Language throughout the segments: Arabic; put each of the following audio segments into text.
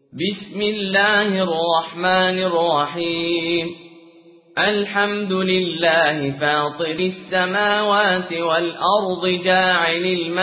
بسم الله الرحمن الرحيم. الحمد لله فاطر السماوات والأرض جاعل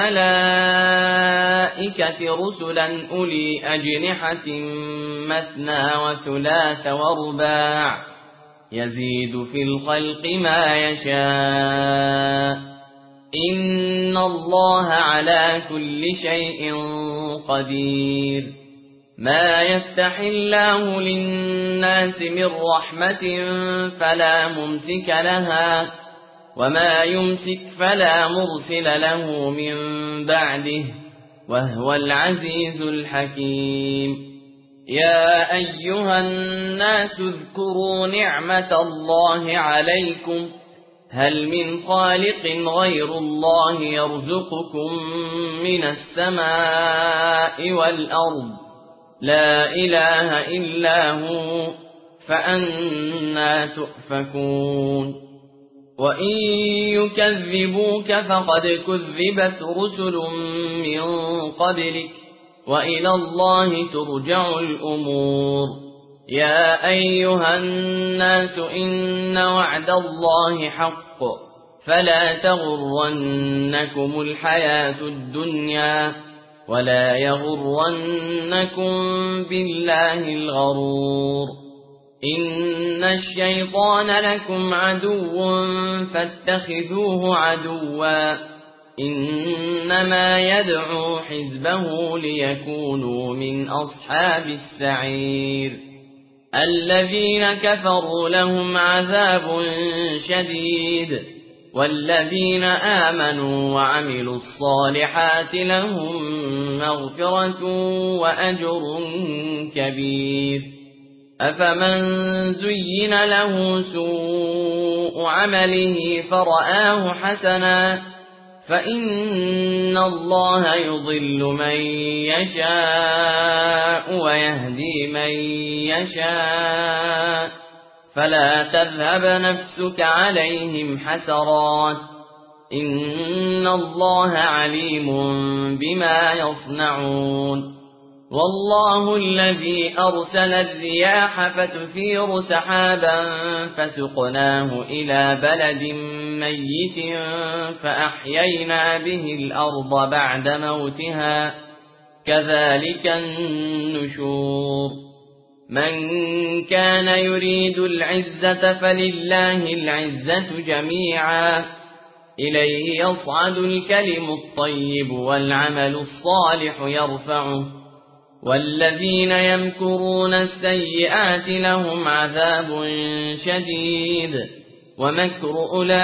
الملائكة رسلا أولي أجنحة مثنى وثلاث ورباع يزيد في الخلق ما يشاء إن الله على كل شيء قدير. ما يفتح الله للناس من رحمة فلا ممسك لها وما يمسك فلا مرسل له من بعده وهو العزيز الحكيم. يا أيها الناس اذكروا نعمة الله عليكم هل من خالق غير الله يرزقكم من السماء والأرض لا إله إلا هو فأنى تؤفكون. وإن يكذبوك فقد كذبت رسل من قبلك وإلى الله ترجع الأمور. يا أيها الناس إن وعد الله حق فلا تغرنكم الحياة الدنيا ولا يغرنكم بالله الغرور. إن الشيطان لكم عدو فاتخذوه عدوا إنما يدعو حزبه ليكونوا من أصحاب السعير. الذين كفروا لهم عذاب شديد والذين آمنوا وعملوا الصالحات لهم مغفرة وأجر كبير. أفمن زين له سوء عمله فرآه حسنا فإن الله يضل من يشاء ويهدي من يشاء فلا تذهب نفسك عليهم حسرات إن الله عليم بما يصنعون. والله الذي أرسل الرياح فتثير سحابا فسقناه إلى بلد ميت فأحيينا به الأرض بعد موتها كذلك النشور. من كان يريد العزة فلله العزة جميعا إليه يصعد الكلم الطيب والعمل الصالح يرفعه والذين يمكرون السيئات لهم عذاب شديد ومكر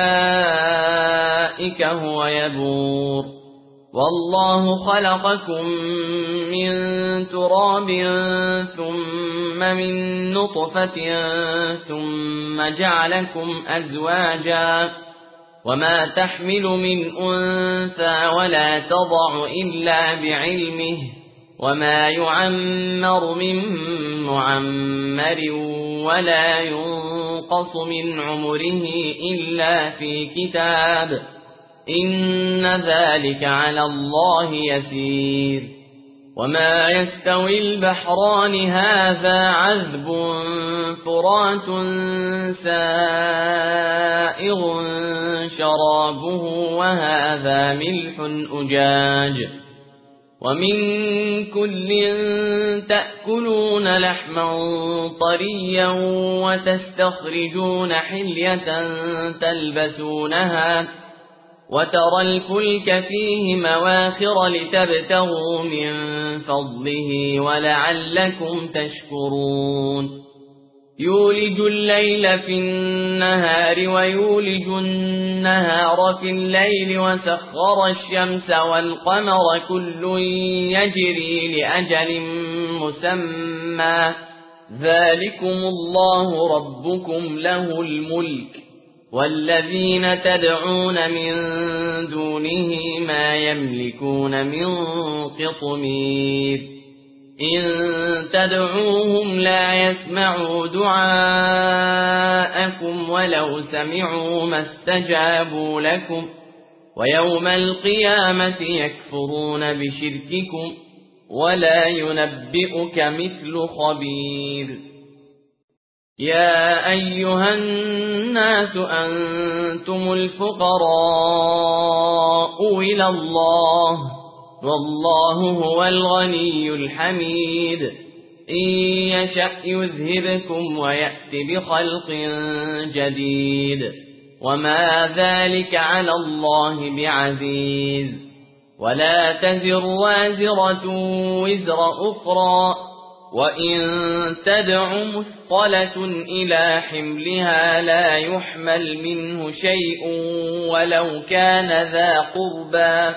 أولئك هو يبور. والله خلقكم من تراب ثم من نطفة ثم جعلكم أزواجا وما تحمل من أنثى ولا تضع إلا بعلمه وما يعمر من معمر ولا ينقص من عمره إلا في كتاب إن ذلك على الله يسير. وما يستوي البحران هذا عذب فرات سائغ شرابه وهذا ملح أجاج ومن كل تأكلون لحما طريا وتستخرجون حلية تلبسونها وترى الفلك فيه مواخر لتبتغوا من فضله ولعلكم تشكرون. يولج الليل في النهار ويولج النهار في الليل وسخر الشمس والقمر كل يجري لأجل مسمى ذلكم الله ربكم له الملك والذين تدعون من دونه ما يملكون من قطمير. إن تدعوهم لا يسمعوا دعاءكم ولو سمعوا ما استجابوا لكم ويوم القيامة يكفرون بشرككم ولا ينبئك مثل خبير يا أيها الناس أنتم الفقراء إلى الله والله هو الغني الحميد إن يشأ يذهبكم ويأت بخلق جديد وما ذلك على الله بعزيز ولا تزر وازرة وزر أخرى وإن تدع مثقلة إلى حملها لا يحمل منه شيء ولو كان ذا قربى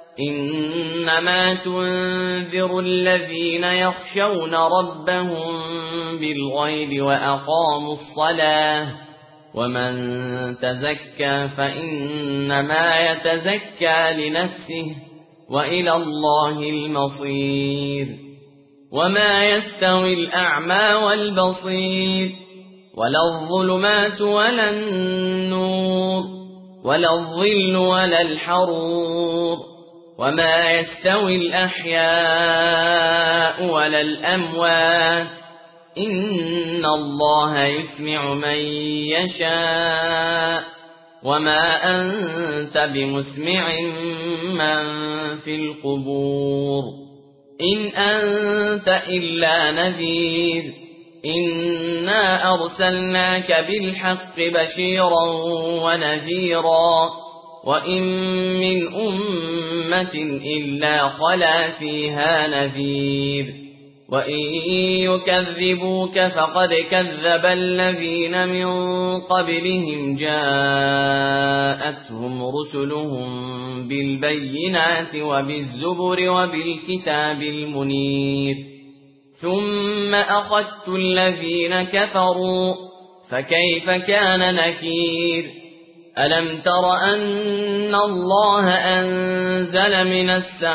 إنما تنذر الذين يخشون ربهم بالغيب وأقاموا الصلاة ومن تزكى فإنما يتزكى لنفسه وإلى الله المصير وما يستوي الأعمى والبصير ولا الظلمات ولا النور ولا الظل ولا الحرور وما يستوي الأحياء ولا الأموات إن الله يسمع من يشاء وما أنت بمسمع من في القبور إن أنت إلا نذير إنا أرسلناك بالحق بشيرا ونذيرا وإن من أمة إلا خلا فيها نذير وإن يكذبوك فقد كذب الذين من قبلهم جاءتهم رسلهم بالبينات وبالزبر وبالكتاب المنير ثم أخذت الذين كفروا فكيف كان نكير ألم تر أن الله أنزل من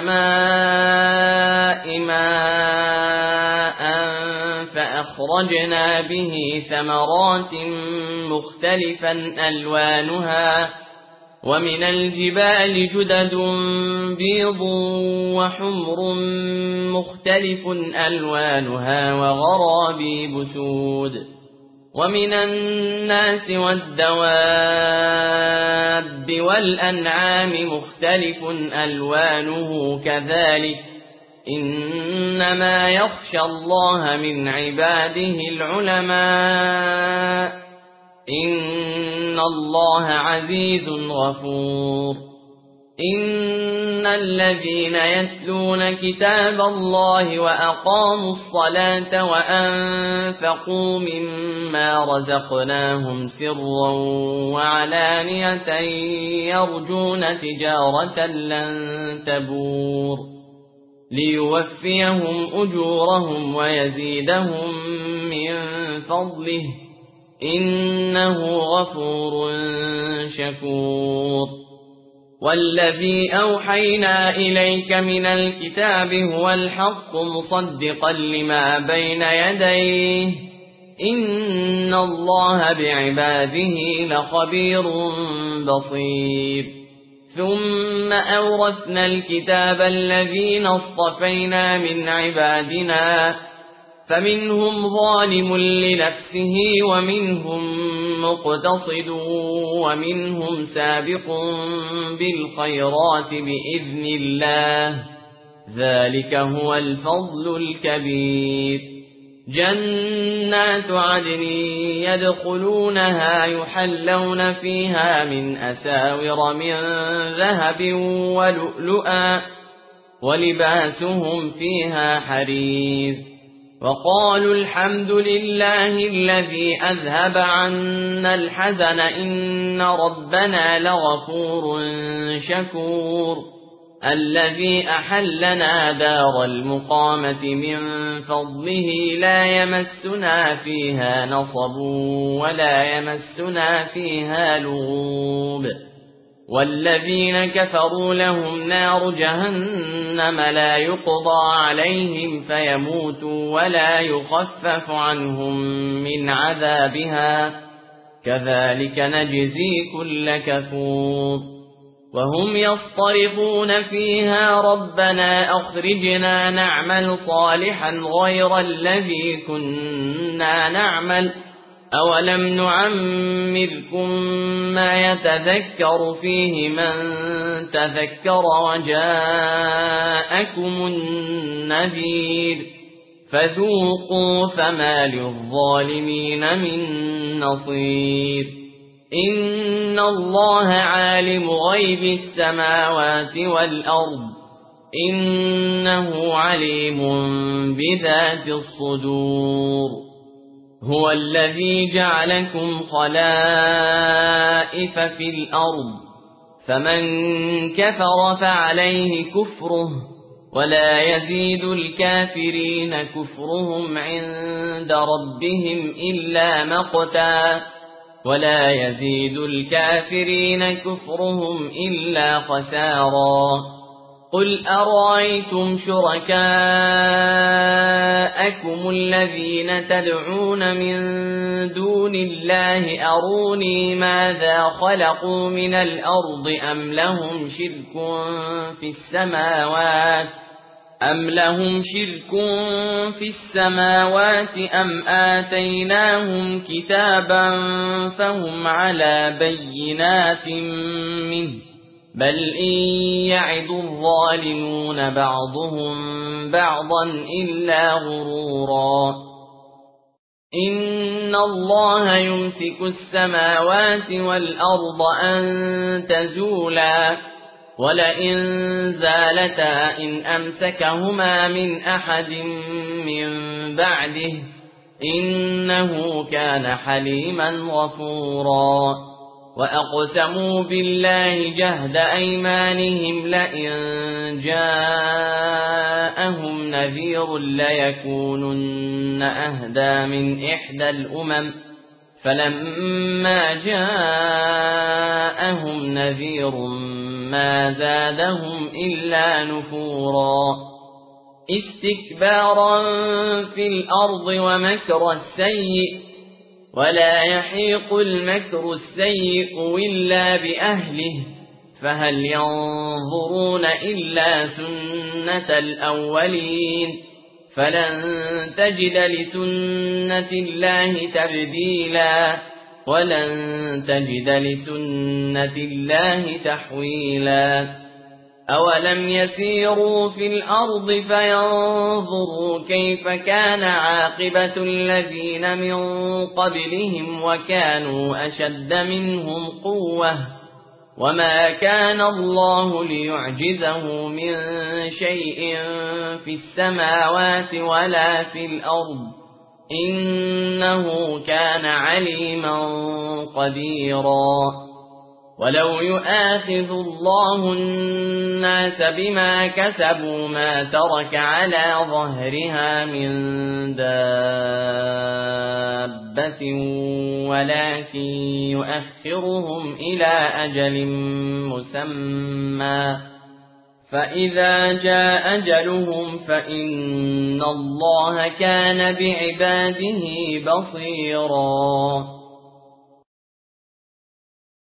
السماء ماء فأخرجنا به ثمرات مختلفا ألوانها ومن الجبال جدد بيض وحمر مختلف ألوانها وغرابيب سود ومن الناس والدواب والأنعام مختلف ألوانه كذلك إنما يخشى الله من عباده العلماء إن الله عزيز غفور إن الذين يتلون كتاب الله وأقاموا الصلاة وأنفقوا مما رزقناهم سرا وعلانية يرجون تجارة لن تبور ليوفيهم أجورهم ويزيدهم من فضله إنه غفور شكور والذي أوحينا إليك من الكتاب هو الحق مصدقا لما بين يديه إن الله بعباده لخبير بصير ثم أورثنا الكتاب الذين اصطفينا من عبادنا فمنهم ظالم لنفسه ومنهم مقتصد ومنهم سابق بالخيرات بإذن الله ذلك هو الفضل الكبير جنات عدن يدخلونها يحلون فيها من أساور من ذهب ولؤلؤا ولباسهم فيها حرير وقالوا الحمد لله الذي أذهب عنا الحزن إن ربنا لغفور شكور الذي أحلنا دار المقامة من فضله لا يمسنا فيها نصب ولا يمسنا فيها لغوب والذين كفروا لهم نار جهنم لا يقضى عليهم فيموتوا ولا يخفف عنهم من عذابها كذلك نجزي كل كفور وهم يصطرخون فيها ربنا أخرجنا نعمل صالحا غير الذي كنا نعمل أولم نعمركم ما يتذكر فيه من تذكر وجاءكم النذير فذوقوا فما للظالمين من نصير إن الله عالم غيب السماوات والأرض إنه عليم بذات الصدور هو الذي جعلكم خلائف في الأرض فمن كفر فعليه كفره ولا يزيد الكافرين كفرهم عند ربهم إلا مقتا ولا يزيد الكافرين كفرهم إلا خسارا قل أرأيتم شركاءكم الذين تدعون من دون الله أروني ماذا خلقوا من الأرض أم لهم شرك في السماوات أم آتيناهم كتابا فهم على بينات منه بل إن يعد الظالمون بعضهم بعضا إلا غرورا إن الله يمسك السماوات والأرض أن تزولا ولئن زالتا إن أمسكهما من أحد من بعده إنه كان حليما غفورا وأقسموا بالله جهد أيمانهم لئن جاءهم نذير ليكونن أهدى من إحدى الأمم فلما جاءهم نذير ما زادهم إلا نفورا استكبارا في الأرض ومكر السيء ولا يحيق المكر السيء إلا بأهله فهل ينظرون إلا سنة الأولين فلن تجد لسنة الله تبديلا ولن تجد لسنة الله تحويلا أولم يسيروا في الأرض فينظروا كيف كان عاقبة الذين من قبلهم وكانوا أشد منهم قوة وما كان الله ليعجزه من شيء في السماوات ولا في الأرض إنه كان عليما قديرا ولو يؤاخذ الله الناس بما كسبوا ما ترك على ظهرها من دابة ولكن يؤخرهم إلى أجل مسمى فإذا جاء أجلهم فإن الله كان بعباده بصيرا